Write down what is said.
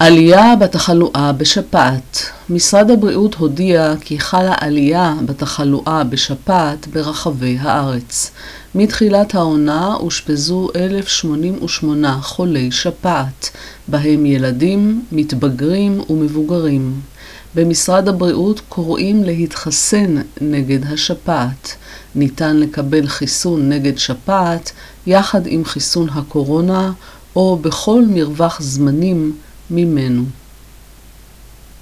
עלייה בתחלואה בשפעת. משרד הבריאות הודיע כי חלה עלייה בתחלואה בשפעת ברחבי הארץ. מתחילת העונה אושפזו 1,088 חולי שפעת, בהם ילדים, מתבגרים ומבוגרים. במשרד הבריאות קוראים להתחסן נגד השפעת. ניתן לקבל חיסון נגד שפעת יחד עם חיסון הקורונה או בכל מרווח זמנים ממנו.